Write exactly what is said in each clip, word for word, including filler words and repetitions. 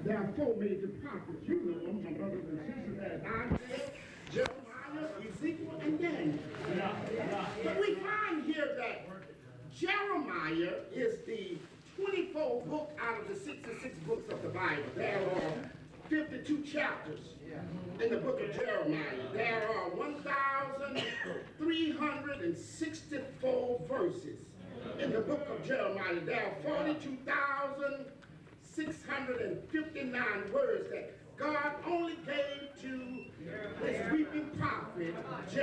There are four major prophets. You know them, my brothers and sisters. There's Isaiah, Jeremiah, Ezekiel, and Daniel. Yeah, yeah. But we find here that Jeremiah is the twenty-fourth book out of the sixty-six books of the Bible. There are fifty-two chapters in the book of Jeremiah. There are one thousand three hundred sixty-four verses in the book of Jeremiah. There are forty-two thousand six hundred fifty-nine words that God only gave to his weeping prophet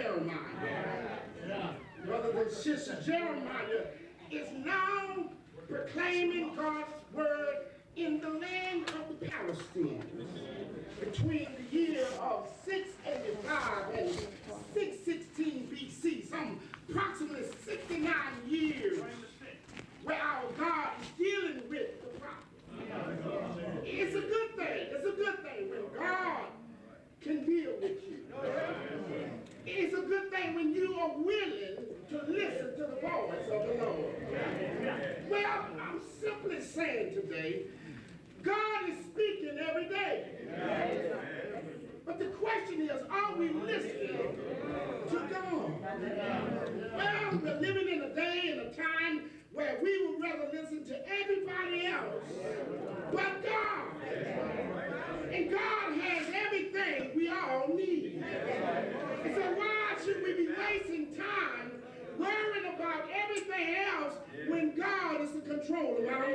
Jeremiah. Brothers and sisters, Jeremiah is now proclaiming God's word in the land of the Palestinians between the year of six eighty-five and six sixteen B C, some approximately sixty-nine years where our God is dealing with the prophet. It's a good thing. It's a good thing when God can deal with you. It's a good thing when you are willing to listen to the voice of the Lord. Well, I'm simply saying today, God is speaking every day. But the question is, are we listening to God? Well, we're living in a day and a time where we would rather listen to everybody else but God. And God has everything we all need. And so why should we be wasting time worrying about everything else when God is in control of our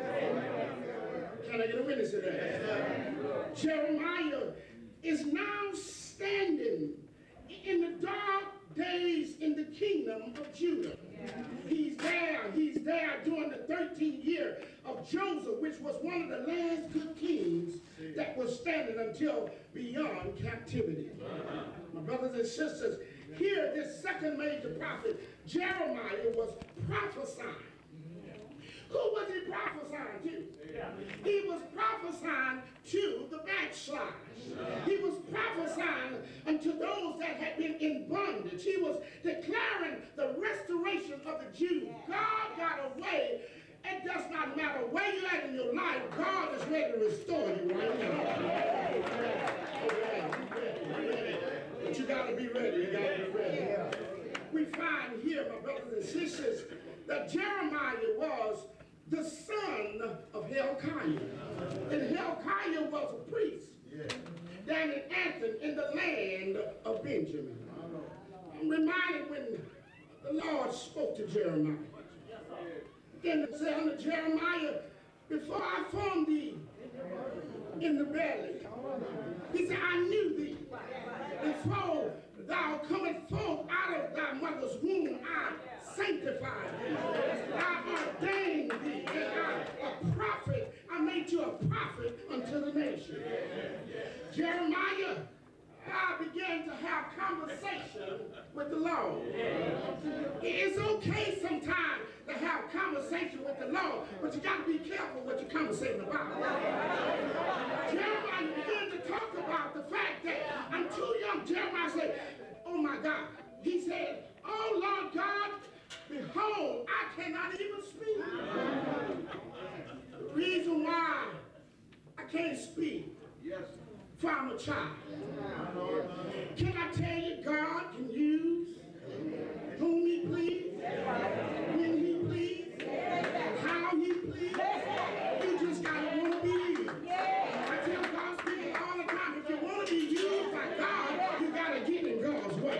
lives? Can I get a witness to that? Jeremiah is now standing in the dark days in the kingdom of Judah. He's there, he's there during the thirteenth year of Joseph, which was one of the last good kings that was standing until beyond captivity. My brothers and sisters, here this second major prophet, Jeremiah, was prophesying. Who was he prophesying to? He was prophesying to the backsliders. He was prophesying unto those that had been in bondage. He was declaring the restoration of the Jews. God got a way. It does not matter where you're at in your life, God is ready to restore you right now. But you got to be ready. You got to be ready. We find here, my brothers and sisters, that Jeremiah was the son of Hilkiah. And Hilkiah was a priest down in Anthem in the land of Benjamin. I'm reminded when the Lord spoke to Jeremiah. Then it said unto Jeremiah, before I formed thee in the belly, he said, I knew thee. Before thou comest forth out of thy mother's womb, I sanctified thee. I ordained thee. And I, a prophet, I made you a prophet unto the nation. Jeremiah, I began to have conversation with the Lord. It's okay sometimes to have conversation with the Lord, but you got to be careful what you're conversating about. Jeremiah began to talk about the fact that I'm too young. Jeremiah said, oh my God. He said, oh Lord God, behold, I cannot even speak. The reason why I can't speak, yes, for I'm a child. Can I tell you, God can use whom he please, when he please, how he please. You just gotta want to be used. I tell God's people all the time, if you want to be used by God, you gotta get in God's way.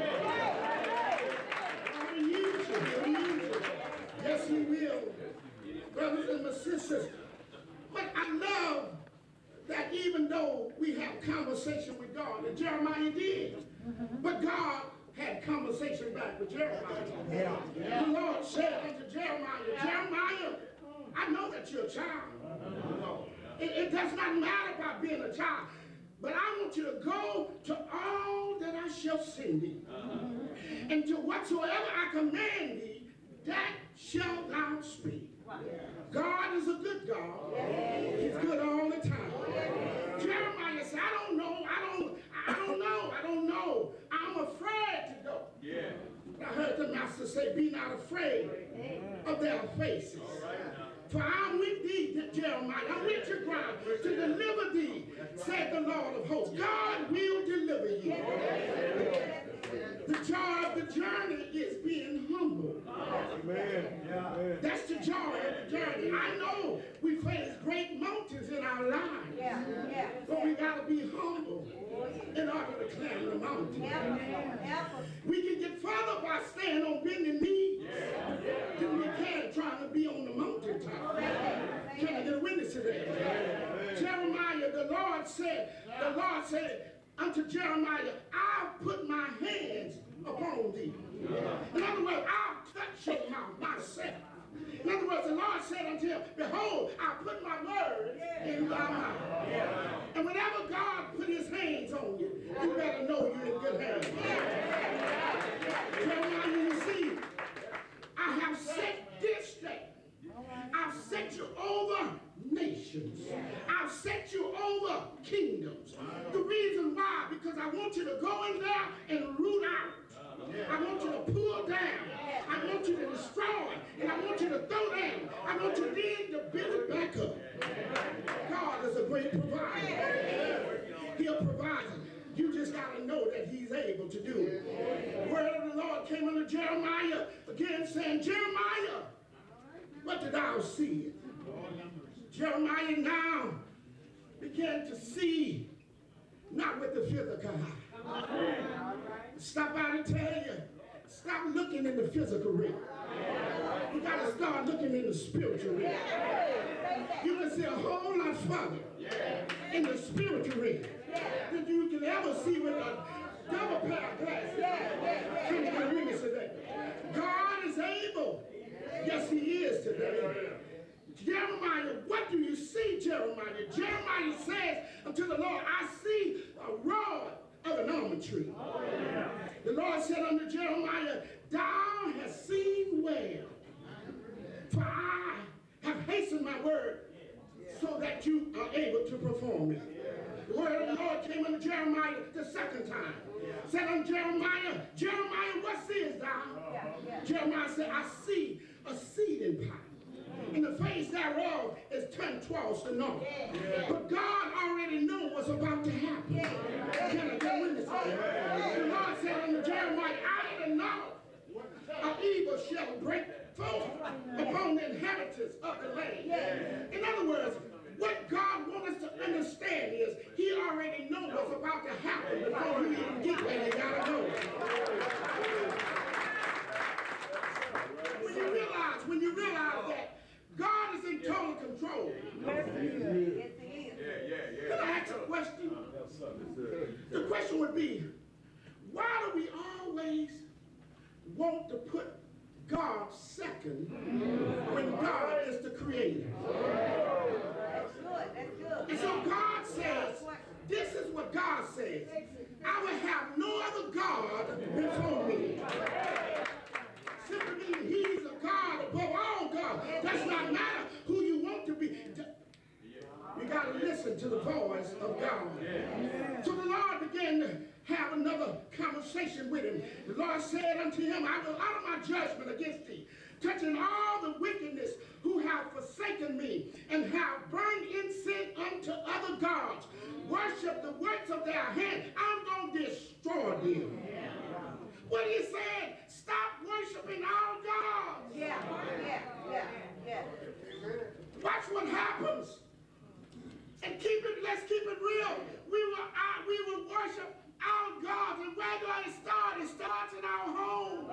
God will use you. He'll use you. Yes, he will. Brothers and my sisters. But I love that even though we have conversation with God, and Jeremiah did, but God had conversation back with Jeremiah. Yeah. Yeah. The Lord said unto Jeremiah, Jeremiah, I know that you're a child. It, it does not matter about being a child, but I want you to go to all that I shall send thee, and to whatsoever I command thee, that shall thou speak. God is a good God. He's good all the time. Jeremiah said, I don't know, I don't, I don't know, I don't know. I'm afraid to go. Yeah. I heard the master say, be not afraid of their faces. For I'm with thee, Jeremiah. I'm with you, God, to deliver thee I know we face great mountains in our lives. Yeah, yeah. But we got to be humble in order to climb the mountain. We can get further by staying on bending knees than we can trying to be on the mountaintop. Can I get a witness to that? Jeremiah, the Lord said, the Lord said unto Jeremiah, I'll put my hands upon thee. In other words, I'll touch your mouth myself. In other words, the Lord said unto him, behold, I'll put my words in thy mouth. And whenever God put his hands on you, you better know you're in good hands. Jeremiah, you see, I have set this day. I've set you over nations. I've set you over kingdoms. The reason why, because I want you to go in there and root out. I want you to pull down. I want you to destroy. And I want you to throw down. I want you then to build it back up. God is a great provider. He'll provide. You just got to know that he's able to do it. The word of the Lord came unto Jeremiah again saying, Jeremiah, what did thou see? Jeremiah now began to see, not with the physical eye. Stop out and tell you, stop looking in the physical realm. You got to start looking in the spiritual realm. You can see a whole lot further in the spiritual realm than you can ever see with a double pair of glasses. Can you get a witness today? God is able. Yes, he is today. Jeremiah, what do you see, Jeremiah? Jeremiah says unto the Lord, I see a rod of an almond tree. The Lord said unto Jeremiah, thou hast seen well, for I have hastened my word so that you are able to perform it. The word of the Lord came unto Jeremiah the second time. Said unto Jeremiah, Jeremiah, what seest thou? Jeremiah said, I see a seeding pot. And the face thereof is turned towards the north. But God already knew what's about to happen. Can I get witness? The Lord said unto Jeremiah, out of the north, an evil shall break forth upon the inhabitants of the land. In other words, what God wants us to understand is he already knows what's about to happen before you even get where you gotta go. When you realize, when you realize that God is in total control. Yes, he is. Yes, he is. Can I ask a question? The question would be, why do we always want to put God second when God is the creator? That's good. That's good. And so God says, this is what God says. I will have no other God before me. Simply meaning he's a God above all God. Does not matter who you want to be. You got to listen to the voice of God. So the Lord began to have another conversation with him. The Lord said unto him, I will utter my judgment against thee, touching all the wickedness who have forsaken me and have burned incense unto other gods, worship the works of their hands. I'm going to destroy them. What he said, stop worshiping our gods. Yeah, yeah, yeah, yeah. Watch what happens. And keep it, let's keep it real. We will, uh, we will worship our gods. And where do it start? It starts in our home.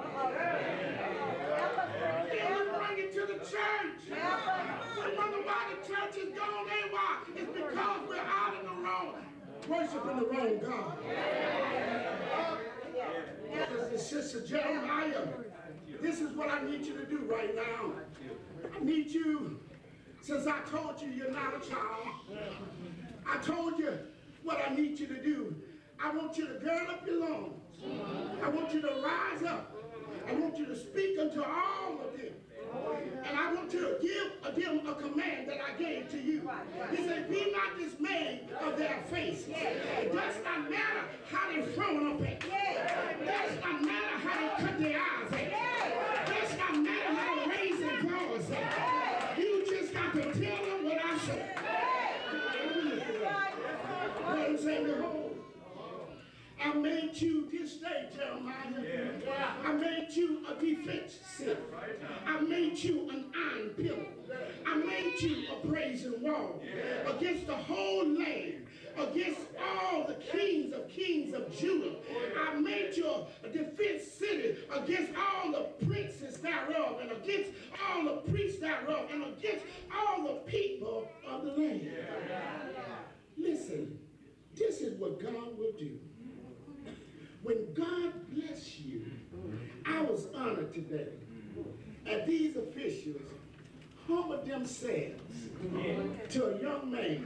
Then we bring it to the church. We wonder why the church is gone haywire. It's because we're out in the wrong, worshiping the wrong God. Brothers and sisters, Jeremiah, this is what I need you to do right now. I need you, since I told you you're not a child, I told you what I need you to do. I want you to gird up your loins. I want you to rise up. I want you to speak unto all of them. And I want you to give them a command that I gave to you. He said, be not dismayed of their faces. It does not matter how they're thrown up at. It does not matter how they cut their eyes at. It does not matter how they raise their claws at. You just got to tell them what I said. Let him say, behold, I made you this day, Jeremiah. I made you a defense set. I made you an iron pillar. I made you a brazen wall against the whole land, against all the kings of kings of Judah. I made you a defense city against all the princes thereof, and against all the priests thereof, and against all the people of the land. Listen, this is what God will do. When God bless you, I was honored today at these officials humbled themselves to a young man.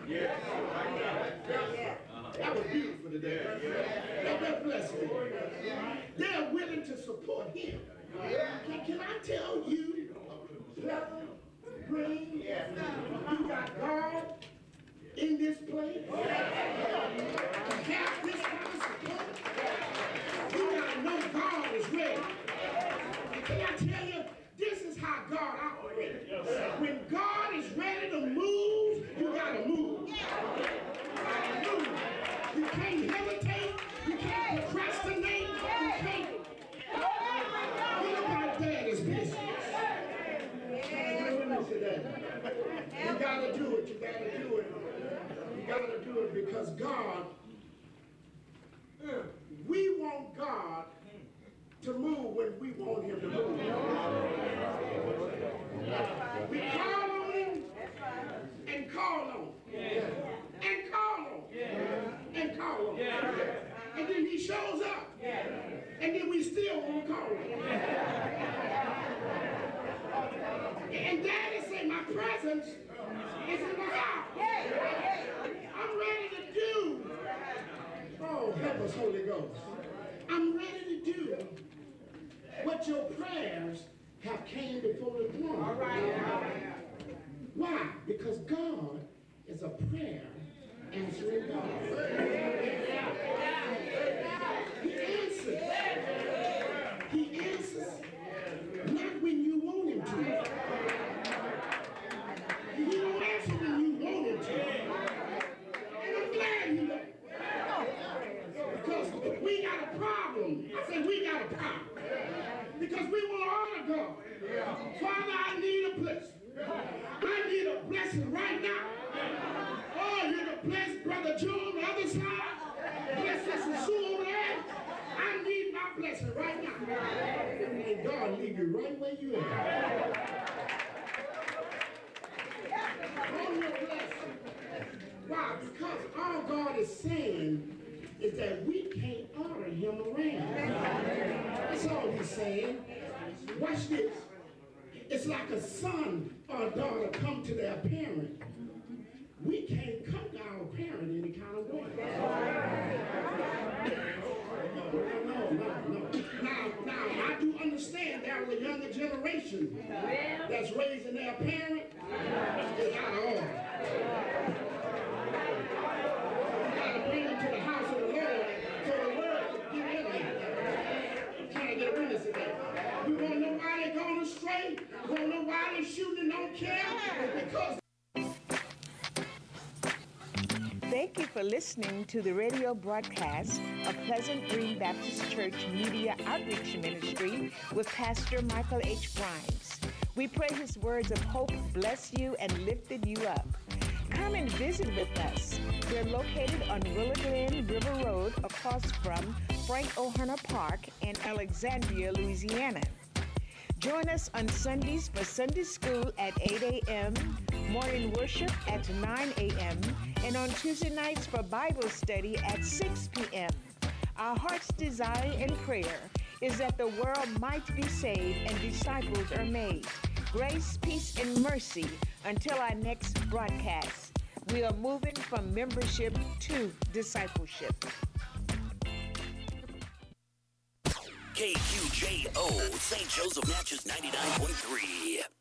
That was beautiful today. That blessed me. They're willing to support him. Can, can I tell you, Brother Green, you got God in this place? To have this kind of support, you gotta know God is ready. And can I tell you, this is how God operates. When God is ready to move, you gotta move. You gotta move. You can't hesitate. You can't procrastinate. You can't. What about daddy's business? You gotta do it. You gotta do it. You gotta do it because God, we want God to move when we want him to move. We call on him and call on him and call on him and call on him. And then he shows up and then we still won't call him. And daddy say my presence is in the house. I'm ready to do. Oh, help us, Holy Ghost. I'm ready to do what your prayers have came before the throne. All right, all right. Why? Because God is a prayer answering God. He answers. He answers. Not when you want him to. He don't answer when you want him to. And I'm glad he don't. Because we got a problem. I said we got a problem. Because we want to honor God. Father, I need a blessing. I need a blessing right now. Oh, you're the blessed Brother Joe on the other side. Bless this Sue over there. I need my blessing right now. And God leave you right where you are. On your blessing. Why? Because all God is saying is that we can't honor him around. That's all he's saying. Watch this. It's like a son or a daughter come to their parent. We can't come to our parent any kind of way. No, no, no, no. Now, now, I do understand there's a younger generation that's raising their parent is out of order. You got to bring them to the house of the Lord so the word can get in there. I'm trying to get a witness today. We want to know why they're going astray. We want to know why they're shooting and don't care. It's because Thank you for listening to the radio broadcast of Pleasant Green Baptist Church Media Outreach Ministry with Pastor Michael H. Grimes. We pray his words of hope bless you and lifted you up. Come and visit with us. We're located on Willow Glen River Road across from Frank O'Hara Park in Alexandria, Louisiana. Join us on Sundays for Sunday school at eight a.m., morning worship at nine a.m., and on Tuesday nights for Bible study at six p.m. Our heart's desire and prayer is that the world might be saved and disciples are made. Grace, peace, and mercy until our next broadcast. We are moving from membership to discipleship. K Q J O, Saint Joseph Natchez ninety-nine point three.